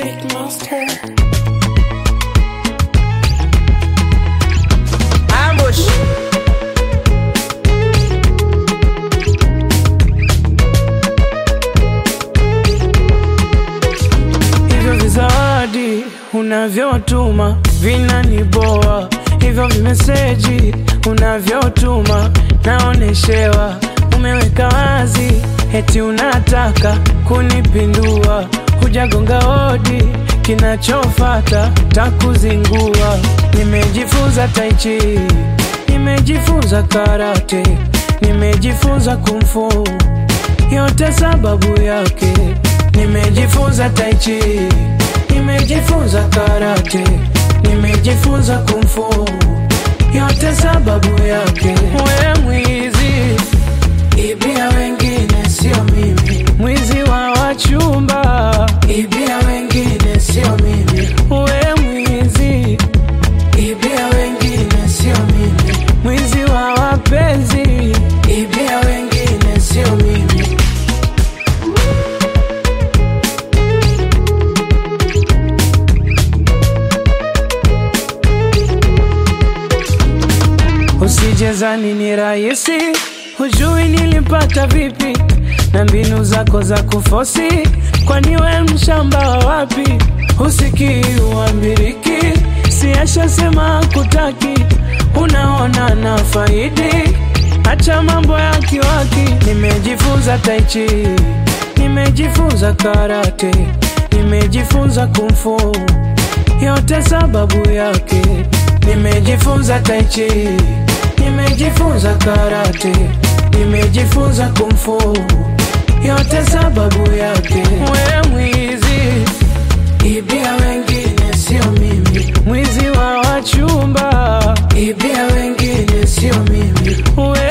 Big Monster. Ambush. Hivyo vizawadi unavyotuma vinaniboa, hivyo vimeseji unavyotuma naoneshewa. Umeweka wazi eti unataka kunipindua, hujagonga hodi, kinachofata takuzingua. Nimejifunza tai chi, nimejifunza karate, nimejifunza kung fu, yote sababu yake. Nimejifunza tai chi, nimejifunza karate, nimejifunza kung fu, yote sababu yake. We mwizi, ibia wengine sio mimi, mwizi wa wachumba, ibia wengine sio mimi. We mwizi, ibia wengine sio mimi, mwizi wa wapenzi, ibia wengine sio mimi. Usijezani ni rahisi, hujui nilipata vipi, na mbinu zako za kufosi, kwani we mshamba wa wapi? Usikii uambiriki, siasha sema kutaki, unaona na faidi, acha mambo ya kiwaki. Nimejifunza tai chi, nimejifunza karate, nimejifunza kung fu, yote sababu yake. Nimejifunza tai chi, nimejifunza karate, nimejifunza kung fu, yote sababu yake. We mwizi, ibia wengine sio mimi, mwizi wa wachumba, ibia wengine sio mimi. We